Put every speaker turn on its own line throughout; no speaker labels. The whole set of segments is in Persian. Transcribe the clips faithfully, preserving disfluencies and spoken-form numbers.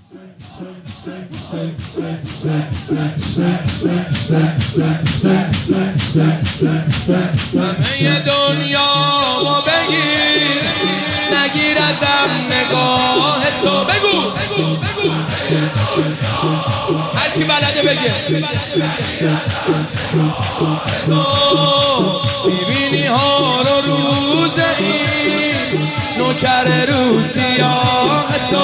همه دنیا ما بگیر، نگیر ازم نگاه تو. بگو هر کی بلده بگه. تو میبینی ها رو روز این نوکر رو سیاه تو،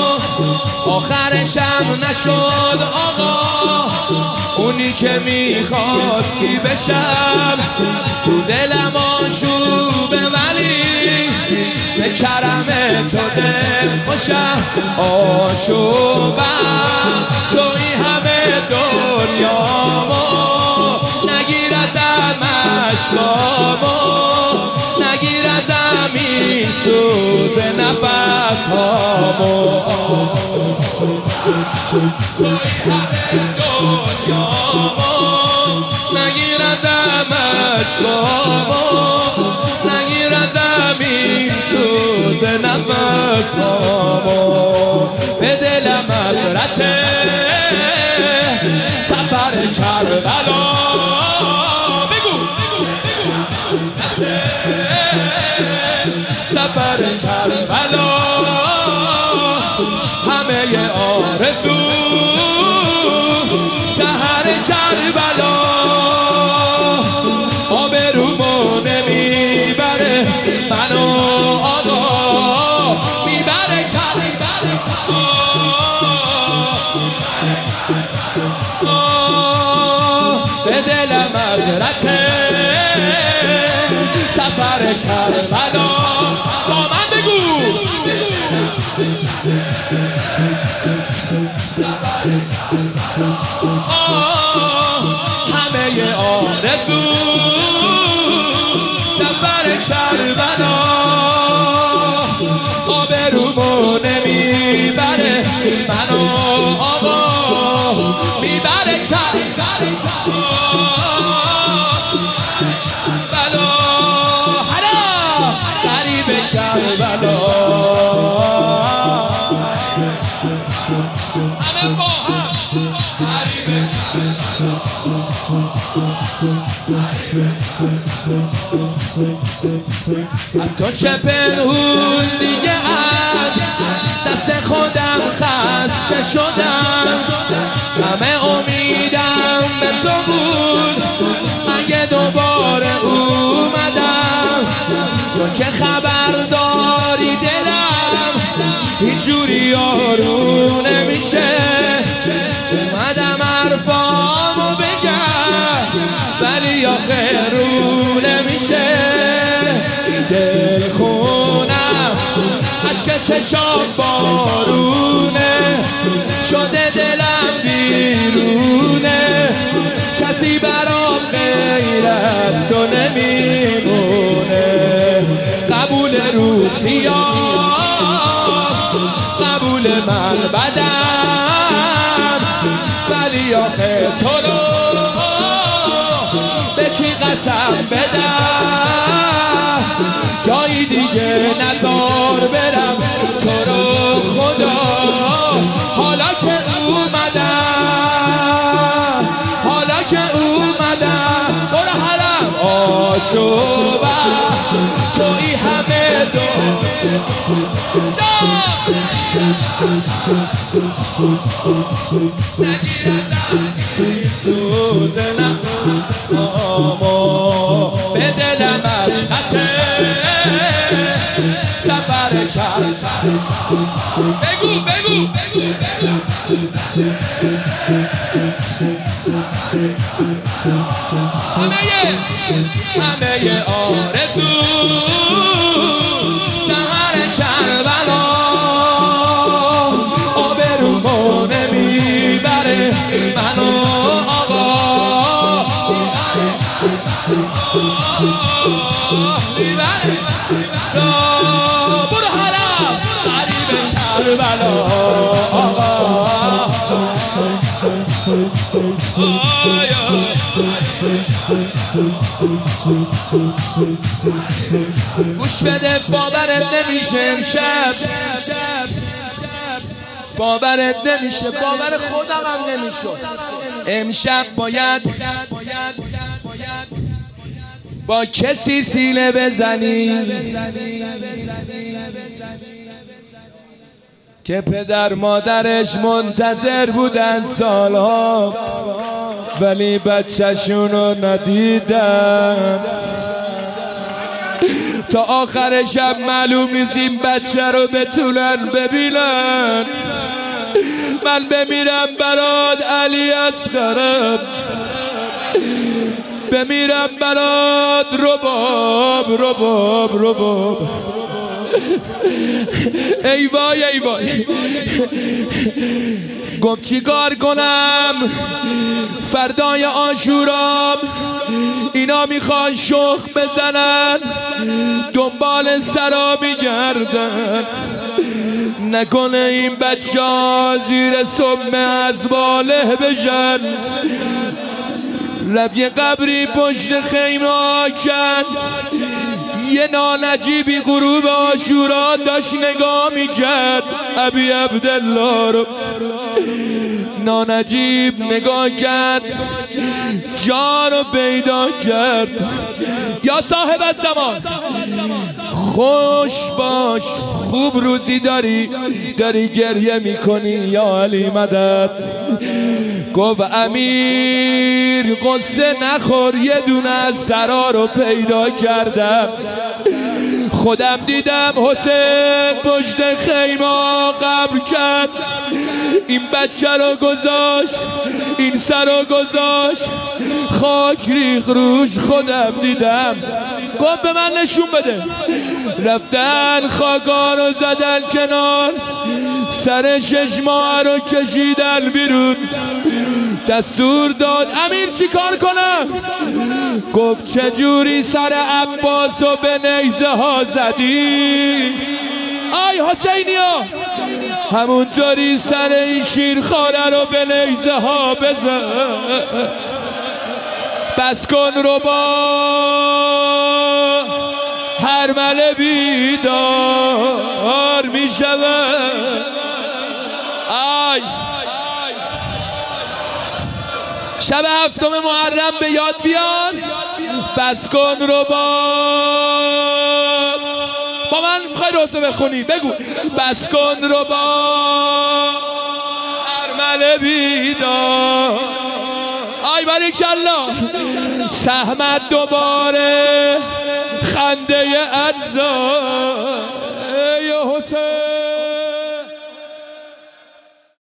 آخرشم نشد آقا اونی که میخواستی بشم. تو دلم آشوبه ولی به کرم تو دل خوشم. آشوبم توی همه دنیامو، نگیر ازم عشقامو، نگیر ازم این سوز نفس هامو. توی همه دنیامو، نگیر ازم عشقامو، نگیر ازم این سوز نفس هامو. به دلم حسرته سفر کربلا. بگو سفر کربلا، همه آرزو سحر کربلا. آبرومو نمیبره منو آقا، میبره کربلا. به دلم حسرته سفر کربلا. با من بگو همه آرزو سفر کربلا. آبرومو نمیبره منو آقا، میبره کربلا. بلا حالا غریب کربلا. همه با هم غریب کربلا. از تو چه پنهون دیگه، از دست خودم خسته شدم. همه امیدم به تو بود، اگه دوباره اومدم تو که خبر داری دلم هیچ جوری آروم نمیشه. اومدم حرفامو بگم ولی آخه رو نمیشه. دل خونم عشق چشام بارونه، شده دلم بیرونه. کسی برام غیر از تو نمیمونه. قبول روسیاه قبول من بدم، ولی آخه تو رو به چی قسم بدم. جایی دیگه نزار برم تو رو خدا، حالا که اومدم، حالا که اومدم. برو حرم آشوبم توی همه دو نگیردم سوز نخوامو. به دلم از خطه سفر کرد. بگو بگو بگو همه همه آرزو سحر کربلا. آبرومو نمیبره منو آقا، میبره. برو حرم غریب کربلا آقا. گوش بده باورت نمیشه امشب باورت نمیشه، باور خودم هم نمیشد. امشب باید با کسی سینه بزنی که پدر مادرش منتظر بودن سالها ولی بچه‌شونو ندیدن. تا آخر شب معلوم نیست این بچه رو بتونن ببینن. من بمیرم برات علی اصغرم، بمیرم برات رباب رباب رباب. ای وای ای وای. گفت چی کار کنم فردای عاشورا اینا میخوان شخ بزنن دنبال سرا میگردن، نکنه این بچه ها زیر سم از باله بشن. رب یه قبری پشت خیمه ها کرد، یه نانجیبی غروب عاشورا داشت نگاه میکرد. ابی عبدالله رو نانجیب نگاه کرد، جا رو پیدا کرد. یا صاحب الزمان خوش باش، خوب روزی داری، داری گریه میکنی یا علی مدد. گفت امیر قصه نخور، یه دونه از سرا رو پیدا کردم. خودم دیدم حسین پشت خیمه قبر کرد، این بچه رو گذاشت، این سر رو گذاشت، خاک ریخ روش. خودم دیدم. گفت به من نشون بده. رفتن خاکا رو زدن کنار، سر شش ماه رو کشیدن بیرون. دستور داد امیر چی کار کنم؟ گفت چجوری سر عباس رو به نیزه ها زدی؟ آی حسینیا همونطوری سر این شیرخواره رو به نیزه ها بزن. بس کن رو با هر مله بیدار می شود. آی شب هفتم محرم به یاد بیار. بس کن رو با با من میخوای روزه بخونی بگو. بس کن رو با هر مله بیدار. آی باریکالله. سهمت دوباره خنده اجزا